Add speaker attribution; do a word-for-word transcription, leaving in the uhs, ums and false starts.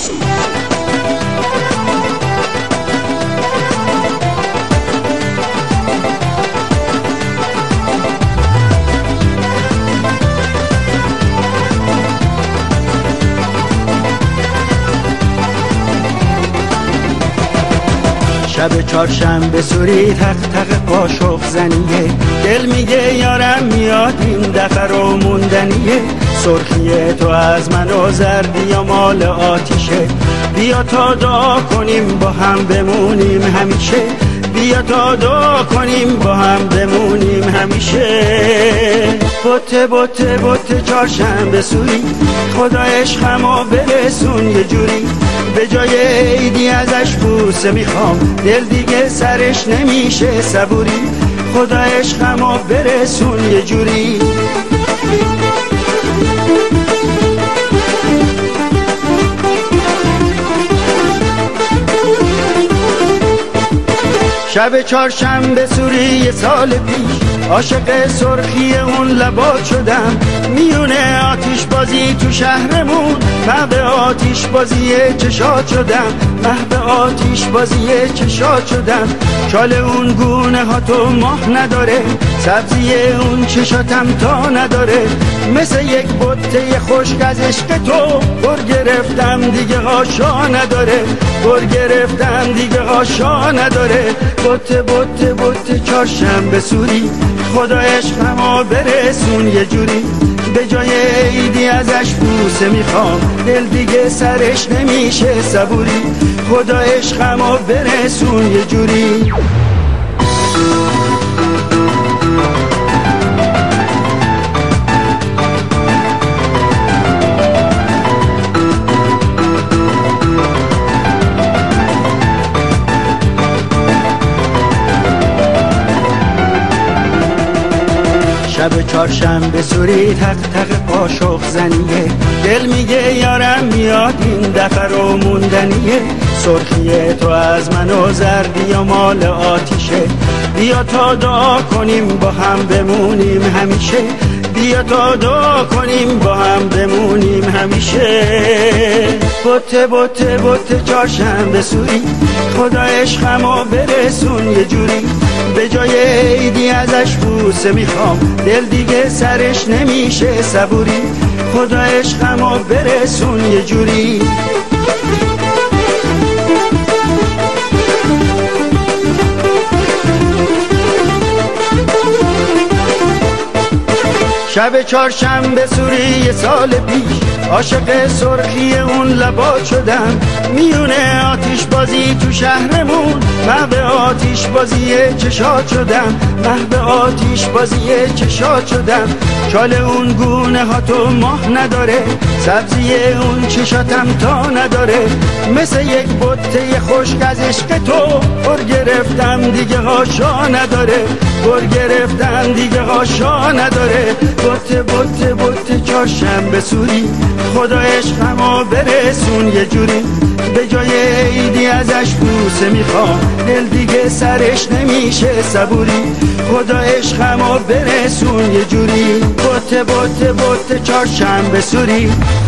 Speaker 1: شب چهارشنبه سوری تق تق قاشق زنیه، دل میگه یارم میاد این دفعه رو موندنیه. سرخی تو از من و زردی یا مال آتیشه، بیا تا دعا کنیم با هم بمونیم همیشه. بیا تا دعا کنیم با هم بمونیم همیشه. بوته بوته بوته چهارشنبه سوری، خدا عشقمو برسون یه جوری. به جای عیدی ازش بوسه میخوام، دل دیگه سرش نمیشه صبوری. خدا عشقمو برسون یه جوری. شب چهارشنبه سوری یه سال پیش، عاشق سرخی اون لبات شدم. میونه آتیش بازی تو شهرمون، محو آتیش بازی چشات شدم. محو آتیش بازی چشات شدم. چال اون گونه ها تو ماه نداره، سبزی اون چشاتم تا نداره. مثل یک بطه خشک از عشق تو بر گرفتم دیگه آشا نداره. بر گرفتم دیگه آشا نداره. بطه بطه بطه چهارشنبه سوری، خدا عشقمو برسون یه جوری. به جای عیدی ازش بوسه میخوام، دل دیگه سرش نمیشه صبوری. خدا عشقمو برسون یه جوری. شب چهارشنبه سوری تق تق قاشق زنیه، دل میگه یارم میاد این دفعه رو موندنیه. سرخی تو از من و زردی یا مال آتیشه، بیا تا دعا کنیم با هم بمونیم همیشه. بیا تا دعا کنیم با هم بمونیم همیشه. بوته بوته بوته چهارشنبه سوری، خدا عشقمو برسون یه جوری. به جای عیدی ازش بوسه میخوام، دل دیگه سرش نمیشه صبوری. خدا عشقمو برسون یه جوری. شب چهارشنبه سوری یه سال پیش، عاشق سرخی اون لبات شدم. میونه آتیش بازی تو شهرمون، محو آتیش بازی چشات شدم. محو آتیش بازی چشات شدم. چال اون گونه ها تو ماه نداره، سبزی اون چشاتم تا نداره. مثل یک بطه خشک از عشق تو بر گرفتم دیگه هاشا نداره. بر گرفتم دیگه هاشا نداره. بوته بوته بوته چهارشنبه سوری، خدا عشقمو برسون یه جوری. به جای عیدی ازش بوسه میخوام، دل دیگه سرش نمیشه صبوری. خدا عشقمو برسون یه جوری. بوته بوته بوته چهارشنبه سوری،